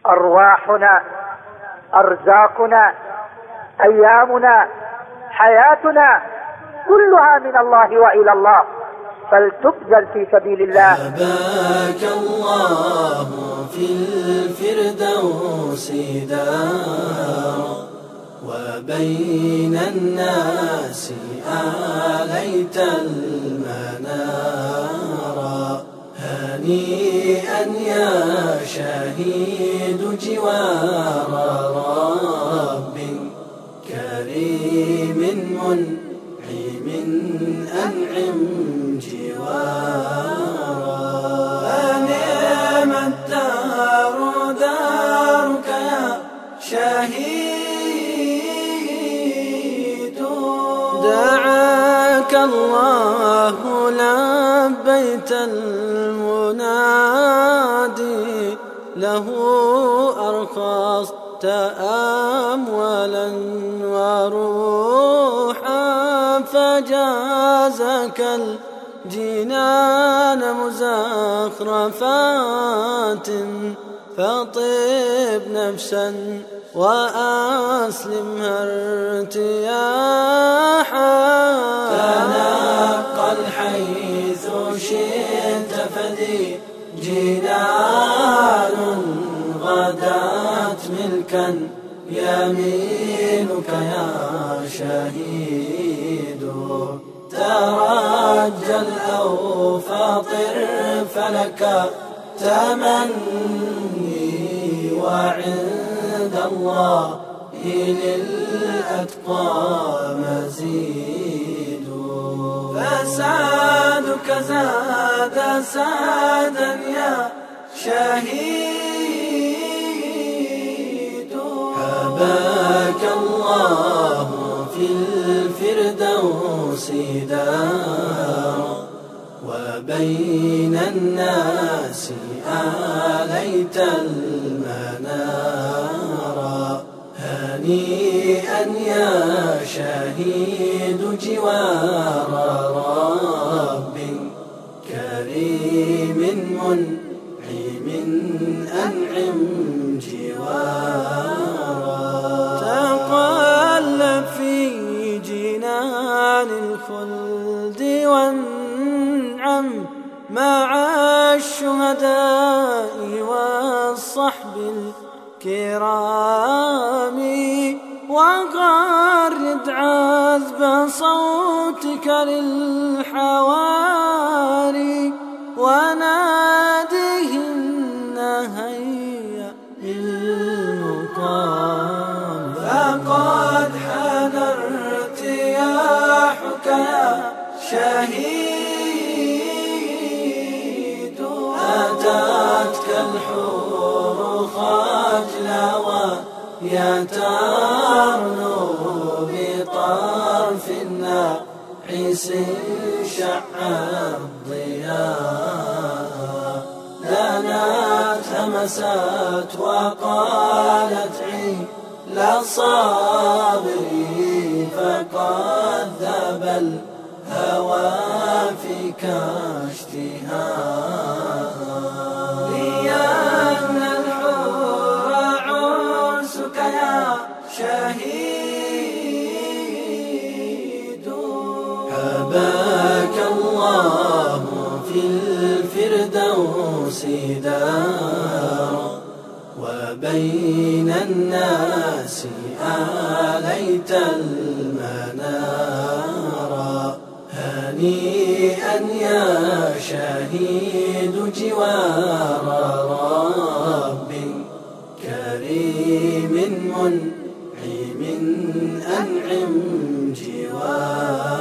أرواحنا، أرزاقنا، أيامنا، حياتنا كلها من الله وإلى الله، فلتبذل في سبيل الله. أباك الله في الفردوس دارا، وبين الناس آليت المنارا. هنيئا يا شهيد جوار رب كريم منعم، أنعم جوارا. فنعم الدار دارك يا شهيد، دعاك الله لبيت المنادي، له أرخصت أموالا وروحا، فجازك الجنان مزخرفات، فطب نفسا وأسلمها ارتياحا. تنقل حيث شئت فذي جنان، غدات ملكا يمينك يا شهيد. ترجل أو فاطر فلك تمني، وعند الله للأتقى مزيد. فسعدك زاد سعدا يا شهيد. حباك الله في الفردوس دارا، وبين الناس آليت المنارا. هنيئا يا شهيد جوار رب كريم منعم، أنعم جوارا. تقلب في جنان الخلد وانعم مع الشهداء والصحب الكرام، وغرد عذب صوتك للحواري، وناديهن هيا للمقام. فقد حان ارتياحك يا شهيد، أتتك الحور خجلا ويترنو بطرف الناعس شع الضياء. دنت همست وقالت عيل صابري، فقد ذاب الهوى فيك اشتهاء. لأن الحور عرسك يا شهيد. حباك الله في الفردوس دارا، وبين الناس آليت المنارا. هنيئا يا شهيد جوار رب كريم منعم، أنعم جوار.